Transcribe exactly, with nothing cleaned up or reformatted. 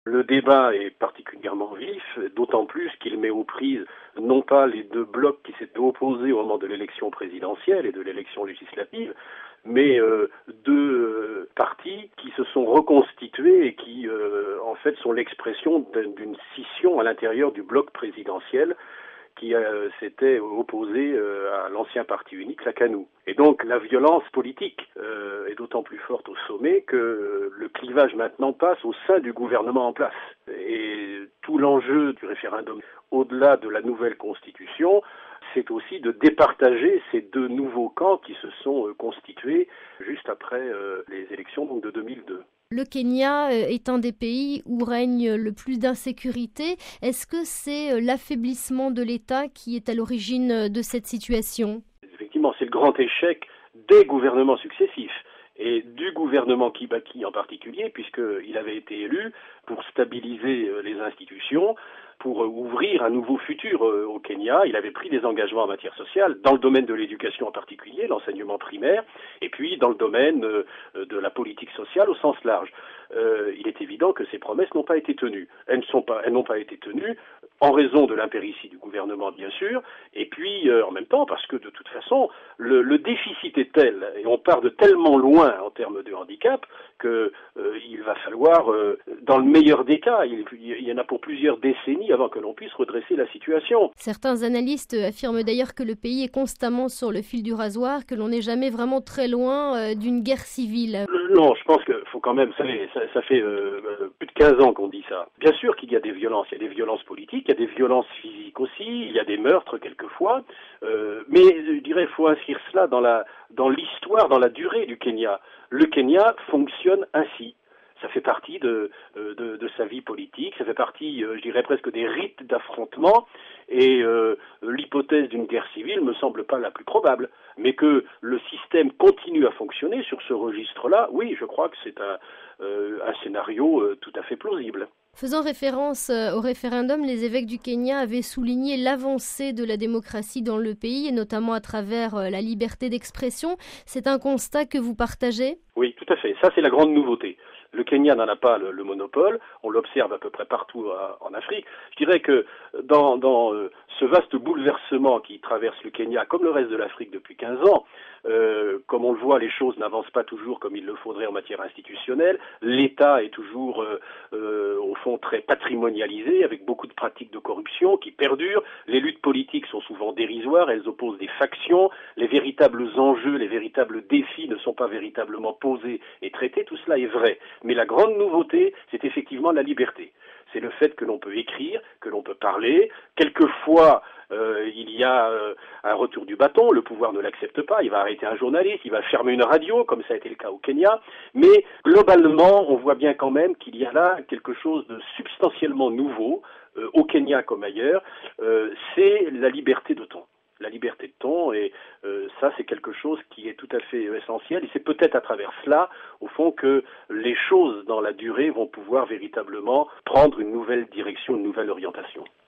Le débat est particulièrement vif, d'autant plus qu'il met aux prises non pas les deux blocs qui s'étaient opposés au moment de l'élection présidentielle et de l'élection législative, mais euh, deux euh, partis qui se sont reconstitués et qui, euh, en fait, sont l'expression d'une scission à l'intérieur du bloc présidentiel qui euh, s'était opposé euh, à l'ancien parti unique, la CANU. Et donc la violence politique euh, est d'autant plus forte au sommet que euh, le clivage maintenant passe au sein du gouvernement en place. Et tout l'enjeu du référendum, au-delà de la nouvelle constitution, c'est aussi de départager ces deux nouveaux camps qui se sont euh, constitués juste après euh, les élections donc, de deux mille deux. Le Kenya est un des pays où règne le plus d'insécurité. Est-ce que c'est l'affaiblissement de l'État qui est à l'origine de cette situation ? Effectivement, c'est le grand échec des gouvernements successifs et du gouvernement Kibaki en particulier, puisqu'il avait été élu pour stabiliser les institutions, pour ouvrir un nouveau futur au Kenya. Il avait pris des engagements en matière sociale, dans le domaine de l'éducation en particulier, l'enseignement primaire, et puis dans le domaine de la politique sociale au sens large. Euh, il est évident que ces promesses n'ont pas été tenues. Elles ne sont pas, elles n'ont pas été tenues en raison de l'impéritie du gouvernement, bien sûr, et puis euh, en même temps parce que de toute façon, le, le déficit est tel, et on part de tellement loin en termes de handicap, que euh, il va falloir, euh, dans le meilleur des cas, il, il y en a pour plusieurs décennies avant que l'on puisse redresser la situation. Certains analystes affirment d'ailleurs que le pays est constamment sur le fil du rasoir, que l'on n'est jamais vraiment très loin euh, d'une guerre civile. Non, je pense qu'il faut quand même, vous savez, ça, ça fait euh, plus de quinze ans qu'on dit ça. Bien sûr qu'il y a des violences, il y a des violences politiques, il y a des violences physiques aussi, il y a des meurtres quelquefois, euh, mais je dirais qu'il faut inscrire cela dans la dans l'histoire, dans la durée du Kenya. Le Kenya fonctionne ainsi. Ça fait partie de, de, de sa vie politique, ça fait partie, je dirais presque des rites d'affrontement, et euh, l'hypothèse d'une guerre civile me semble pas la plus probable. Mais que le système continue à fonctionner sur ce registre-là, oui, je crois que c'est un, euh, un scénario euh, tout à fait plausible. Faisant référence au référendum, les évêques du Kenya avaient souligné l'avancée de la démocratie dans le pays, et notamment à travers la liberté d'expression. C'est un constat que vous partagez ? Oui, tout à fait. Ça, c'est la grande nouveauté. Le Kenya n'en a pas le, le monopole, on l'observe à peu près partout à, en Afrique. Je dirais que dans, dans euh, ce vaste bouleversement qui traverse le Kenya, comme le reste de l'Afrique depuis quinze ans, euh, comme on le voit, les choses n'avancent pas toujours comme il le faudrait en matière institutionnelle. L'État est toujours, euh, euh, au fond, très patrimonialisé, avec beaucoup de pratiques de corruption qui perdurent. Les luttes politiques sont souvent dérisoires, elles opposent des factions. Les véritables enjeux, les véritables défis ne sont pas véritablement posés et traités. Tout cela est vrai. Mais la grande nouveauté, c'est effectivement la liberté. C'est le fait que l'on peut écrire, que l'on peut parler. Quelquefois, euh, il y a euh, un retour du bâton, le pouvoir ne l'accepte pas, il va arrêter un journaliste, il va fermer une radio, comme ça a été le cas au Kenya. Mais globalement, on voit bien quand même qu'il y a là quelque chose de substantiellement nouveau, euh, au Kenya comme ailleurs, euh, c'est la liberté de ton. La liberté de ton, et euh, ça c'est quelque chose qui est tout à fait essentiel, et c'est peut-être à travers cela, au fond, que les choses dans la durée vont pouvoir véritablement prendre une nouvelle direction, une nouvelle orientation.